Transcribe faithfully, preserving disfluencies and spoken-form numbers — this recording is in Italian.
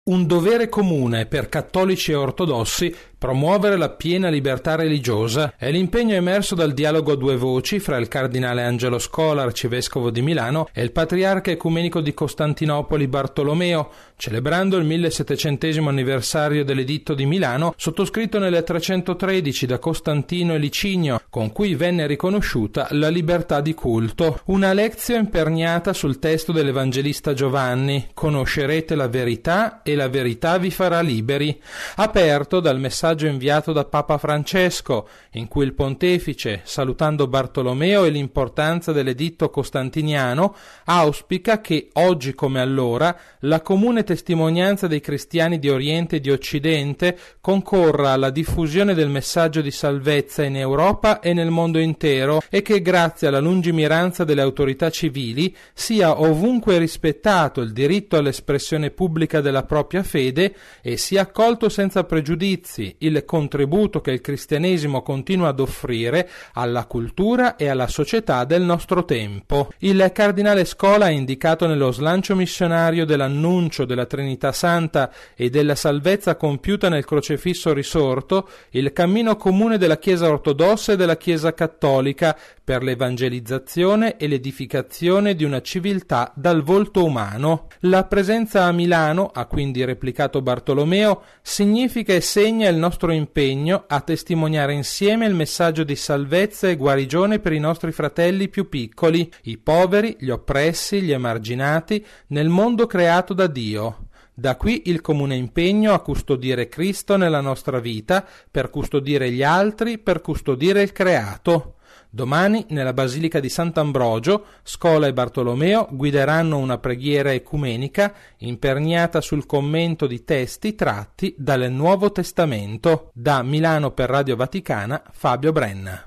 Un dovere comune per cattolici e ortodossi promuovere la piena libertà religiosa è l'impegno emerso dal dialogo a due voci fra il cardinale Angelo Scola, arcivescovo di Milano, e il patriarca ecumenico di Costantinopoli Bartolomeo, celebrando il millesettecentesimo anniversario dell'editto di Milano, sottoscritto nel trecentotredici da Costantino e Licinio, con cui venne riconosciuta la libertà di culto. Una lectio imperniata sul testo dell'Evangelista Giovanni: conoscerete la verità e la verità vi farà liberi, aperto dal messaggio inviato da Papa Francesco, in cui il pontefice, salutando Bartolomeo e l'importanza dell'editto costantiniano, auspica che oggi come allora la comune testimonianza dei cristiani di Oriente e di Occidente concorra alla diffusione del messaggio di salvezza in Europa e nel mondo intero, e che grazie alla lungimiranza delle autorità civili sia ovunque rispettato il diritto all'espressione pubblica della propria fede e sia accolto senza pregiudizi il contributo che il cristianesimo continua ad offrire alla cultura e alla società del nostro tempo. Il cardinale Scola ha indicato nello slancio missionario dell'annuncio della Trinità Santa e della salvezza compiuta nel crocefisso risorto il cammino comune della Chiesa ortodossa e della Chiesa cattolica per l'evangelizzazione e l'edificazione di una civiltà dal volto umano. La presenza a Milano, ha quindi replicato Bartolomeo, significa e segna il nostro impegno a testimoniare insieme il messaggio di salvezza e guarigione per i nostri fratelli più piccoli, i poveri, gli oppressi, gli emarginati, nel mondo creato da Dio. Da qui il comune impegno a custodire Cristo nella nostra vita, per custodire gli altri, per custodire il creato. Domani, nella Basilica di Sant'Ambrogio, Scola e Bartolomeo guideranno una preghiera ecumenica imperniata sul commento di testi tratti dal Nuovo Testamento. Da Milano per Radio Vaticana, Fabio Brenna.